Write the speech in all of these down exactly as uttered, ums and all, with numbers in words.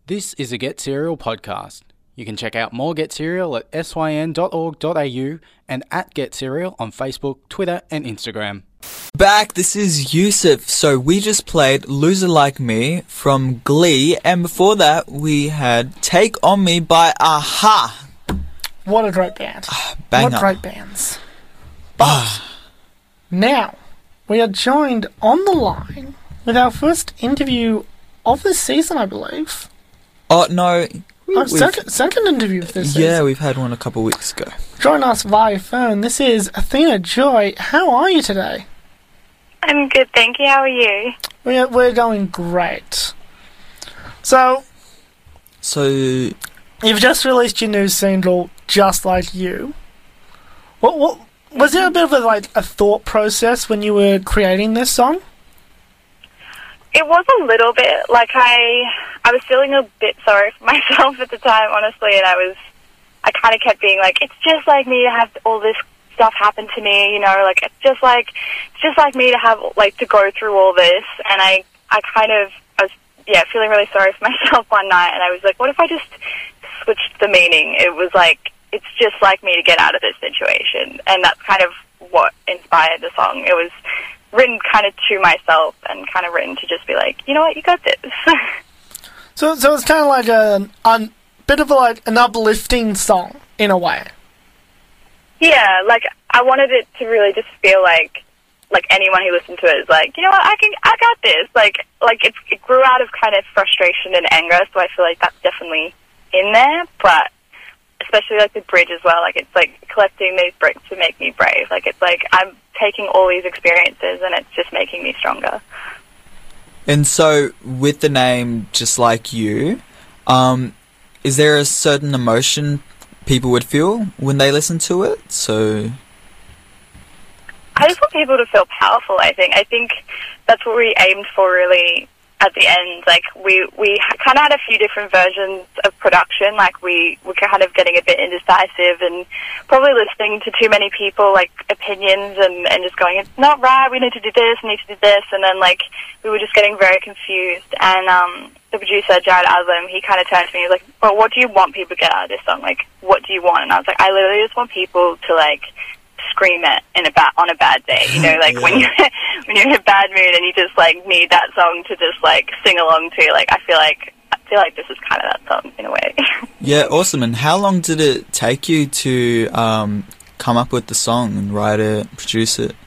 This is a Get Serial podcast. You can check out more Get Serial at syn dot org dot a u and at Get Serial on Facebook, Twitter and Instagram. Back, this is Yusuf. So we just played Loser Like Me from Glee, and before that we had Take On Me by a-ha. What a great band. Banger. What great bands. But now we are joined on the line with our first interview of this season, I believe. Oh, no. Oh, second, second interview of this season. Yeah, we've had one a couple of weeks ago. Join us via phone. This is Athena Joy. How are you today? I'm good, thank you. How are you? We're, we're going great. So, So, you've just released your new single, Just Like You. What, what, was there a bit of a, like, a thought process when you were creating this song? It was a little bit, like I I was feeling a bit sorry for myself at the time, honestly, and I was, I kind of kept being like, it's just like me to have all this stuff happen to me, you know, like, it's just like, it's just like me to have, like, to go through all this, and I, I kind of, I was, yeah, feeling really sorry for myself one night, and I was like, what if I just switched the meaning? It was like, it's just like me to get out of this situation, and that's kind of what inspired the song. It was written kind of to myself and kind of written to just be like, you know what, you got this. So, so it's kind of like a, a bit of a, like an uplifting song in a way. Yeah, like I wanted it to really just feel like, like anyone who listened to it is like, you know what, I can, I got this. Like, like it, it grew out of kind of frustration and anger, so I feel like that's definitely in there. But especially like the bridge as well, like it's like collecting these bricks to make me brave. Like it's like I'm taking all these experiences and it's just making me stronger. and so with the name Just Like You, um, is there a certain emotion people would feel when they listen to it? So I just want people to feel powerful, I think. I think that's what we aimed for really at the end. Like we, we kind of had a few different versions of production. Like we were kind of getting a bit indecisive and probably listening to too many people, like opinions and, and just going, it's not right, we need to do this, we need to do this. And then like we were just getting very confused. And um, the producer, Jared Aslam, he kind of turned to me, he was like, well, what do you want people to get out of this song? Like, what do you want? And I was like, I literally just want people to like scream it in a ba- on a bad day, you know, like Yeah. when you when you're in a bad mood and you just like need that song to just like sing along to. Like I feel like I feel like this is kind of that song in a way. yeah, awesome. And how long did it take you to um, come up with the song and write it, produce it?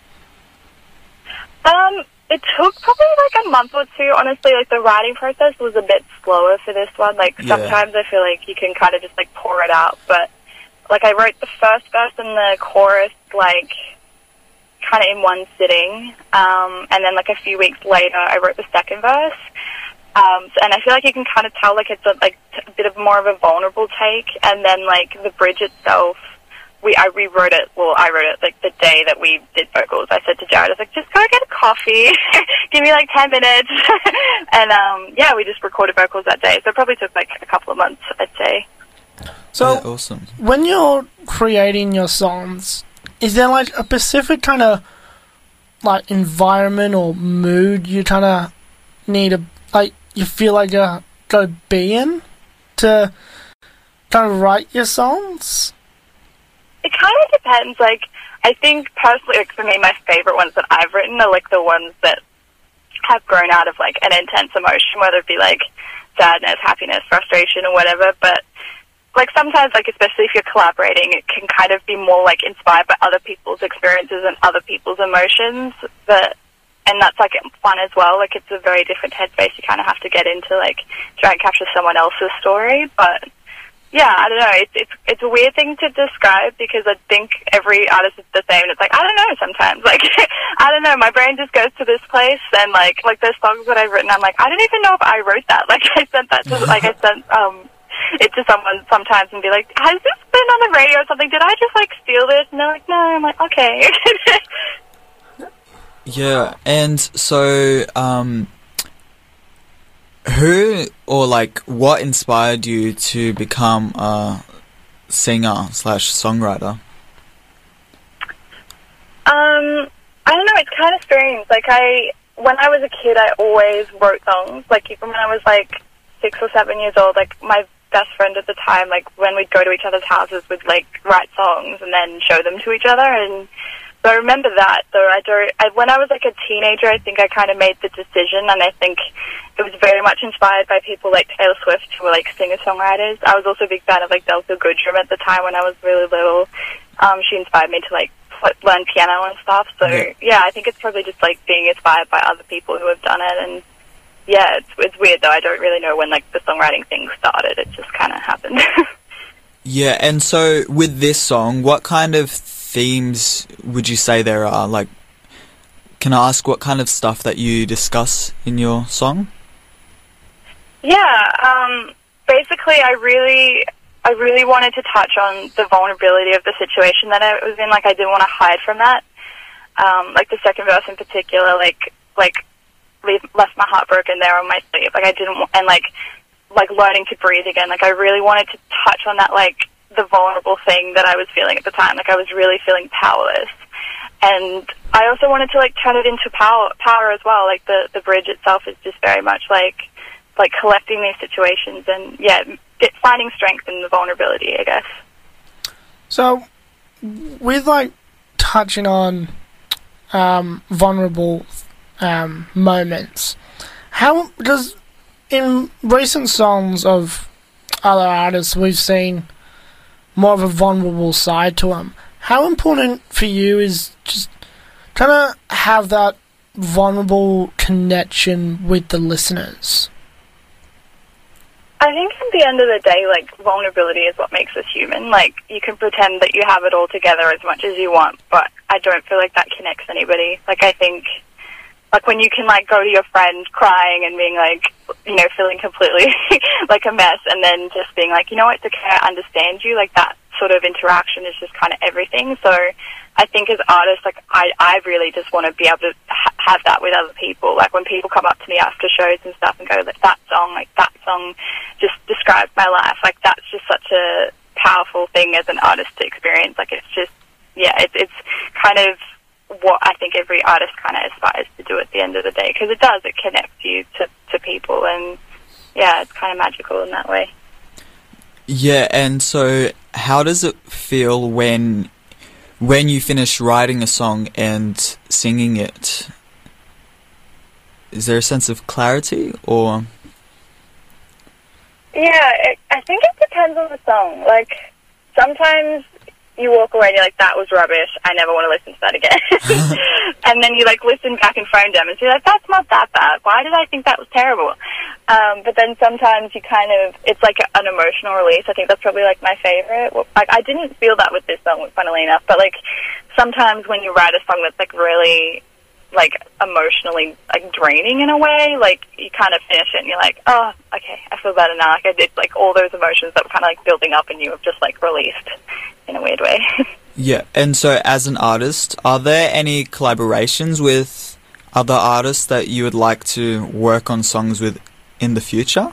Um, it took probably like a month or two. Honestly, like the writing process was a bit slower for this one. Like Yeah. sometimes I feel like you can kind of just like pour it out, but like I wrote the first verse and the chorus like kind of in one sitting, um, and then like a few weeks later I wrote the second verse. Um, so, and I feel like you can kind of tell like it's a, like t- a bit of more of a vulnerable take, and then like the bridge itself, we I rewrote it. Well, I wrote it like the day that we did vocals. I said to Jared, I was like, just go get a coffee, give me like ten minutes, and um, yeah, we just recorded vocals that day. So it probably took like a couple of months, I'd say. So, Yeah, awesome. when you're creating your songs, is there like a specific kind of like environment or mood you kind of need to, like, you feel like you gotta be in to kind of write your songs? It kind of depends. Like, I think personally, like for me, my favorite ones that I've written are like the ones that have grown out of like an intense emotion, whether it be like sadness, happiness, frustration, or whatever. But like sometimes, like especially if you're collaborating, it can kind of be more like inspired by other people's experiences and other people's emotions. But and that's like fun as well. Like it's a very different headspace. You kind of have to get into like try and capture someone else's story. But yeah, I don't know. It's it's it's a weird thing to describe because I think every artist is the same. And it's like I don't know. Sometimes, like I don't know. My brain just goes to this place, and like like those songs that I've written, I'm like I don't even know if I wrote that. Like I sent that to like I sent um. it to someone sometimes and be like, has this been on the radio or something? Did I just like steal this? And they're like, no. I'm like, okay. Yeah, and so um, who or like what inspired you to become a singer slash songwriter? Um, I don't know. It's kind of strange. Like I, when I was a kid, I always wrote songs. Like even when I was like six or seven years old, like my best friend at the time, like when we'd go to each other's houses, would like write songs and then show them to each other. And so I remember that. So I don't. I, when I was like a teenager, I think I kind of made the decision, and I think it was very much inspired by people like Taylor Swift, who were like singer-songwriters. I was also a big fan of like Delta Goodrum at the time when I was really little. Um, she inspired me to like pl- learn piano and stuff. So Yeah. yeah, I think it's probably just like being inspired by other people who have done it. And yeah, it's it's weird though. I don't really know when like the songwriting thing started. It just kind of happened. Yeah, and so with this song, what kind of themes would you say there are? Like, can I ask what kind of stuff that you discuss in your song? Yeah, um, basically, I really, I really wanted to touch on the vulnerability of the situation that I was in. Like, I didn't want to hide from that. Um, like the second verse in particular, like, like leave, left my heart broken there on my sleeve. Like, I didn't, wa- and like, like learning to breathe again. Like, I really wanted to touch on that, like the vulnerable thing that I was feeling at the time. Like, I was really feeling powerless. And I also wanted to like turn it into power, power as well. Like the the bridge itself is just very much like. like collecting these situations and yeah, get, finding strength in the vulnerability, I guess. So, with like touching on um, vulnerable um, moments, how does in recent songs of other artists we've seen more of a vulnerable side to them? How important for you is just trying to have that vulnerable connection with the listeners? I think at the end of the day, like, vulnerability is what makes us human. Like, you can pretend that you have it all together as much as you want, but I don't feel like that connects anybody. Like, I think, like, when you can, like, go to your friend crying and being, like, you know, feeling completely like a mess, and then just being like, you know what, it's okay, I understand you, like, that sort of interaction is just kind of everything. So I think as artists, like, I, I really just want to be able to ha- have that with other people. Like, when people come up to me after shows and stuff and go, like, that song, like, that song just describes my life. Like, that's just such a powerful thing as an artist to experience. Like, it's just, yeah, it's, it's kind of what I think every artist kind of aspires to do at the end of the day, because it does, it connects you to, to people, and yeah, it's kind of magical in that way. Yeah, and so how does it feel when when you finish writing a song and singing it? Is there a sense of clarity, or? Yeah, it, I think it depends on the song. Like, sometimes you walk away and you're like, that was rubbish, I never want to listen to that again. And then you, like, listen back and phone them and you're like, that's not that bad. Why did I think that was terrible? Um, but then sometimes you kind of, it's like an emotional release. I think that's probably, like, my favorite. Like, I didn't feel that with this song, funnily enough, but, like, sometimes when you write a song that's, like, really, like, emotionally, like, draining in a way, like, you kind of finish it and you're like, oh, okay, I feel better now. Like, I did, like, all those emotions that were kind of, like, building up in you have just, like, released in a weird way. Yeah, and so as an artist, are there any collaborations with other artists that you would like to work on songs with in the future?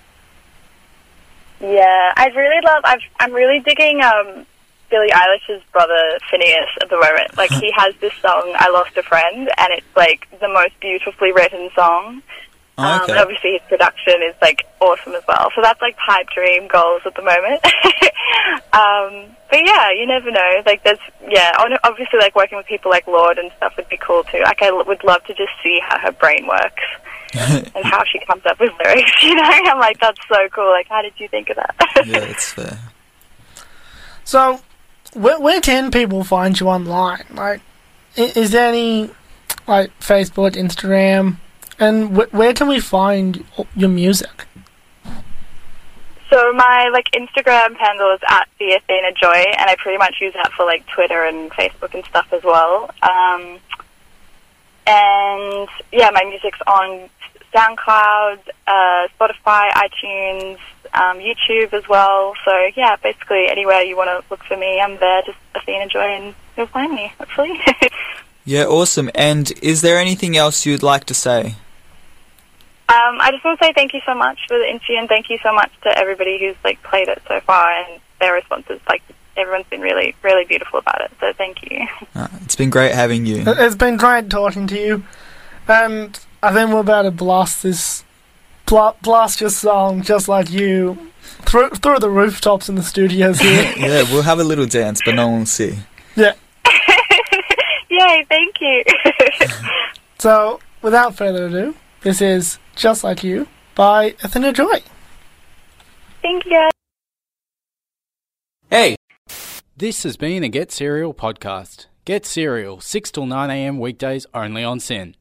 Yeah, I really love, I've, I'm really digging um, Billie Eilish's brother, Phineas, at the moment. Like, he has this song, I Lost a Friend, and it's, like, the most beautifully written song. Oh, okay. Um, and obviously his production is, like, awesome as well. So that's, like, pipe dream goals at the moment. um, but, yeah, you never know. Like, there's, yeah, obviously, like, working with people like Lorde and stuff would be cool, too. Like, I would love to just see how her brain works and how she comes up with lyrics, you know? I'm like, that's so cool. Like, how did you think of that? Yeah, that's fair. So, where, where can people find you online? Like, is, is there any, like, Facebook, Instagram? And wh- where can we find your music? So my, like, Instagram handle is at the Athena Joy, and I pretty much use that for, like, Twitter and Facebook and stuff as well. Um, and, yeah, my music's on SoundCloud, uh, Spotify, iTunes, um, YouTube as well. So, yeah, basically anywhere you want to look for me, I'm there, just Athena Joy, and you'll find me, hopefully. Yeah, awesome. And is there anything else you'd like to say? Um, I just want to say thank you so much for the interview, and thank you so much to everybody who's, like, played it so far, and their responses. Like, everyone's been really, really beautiful about it, so thank you. Uh, it's been great having you. It's been great talking to you, and I think we're about to blast this bla- blast your song just like you through through the rooftops in the studios here. Yeah, we'll have a little dance, but no one will see. Yeah. Yay, thank you. So, without further ado, this is Just Like You by Athena Joy. Thank you, guys. Hey! This has been a Get Serial podcast. Get Serial, six till nine a m weekdays only on S Y N.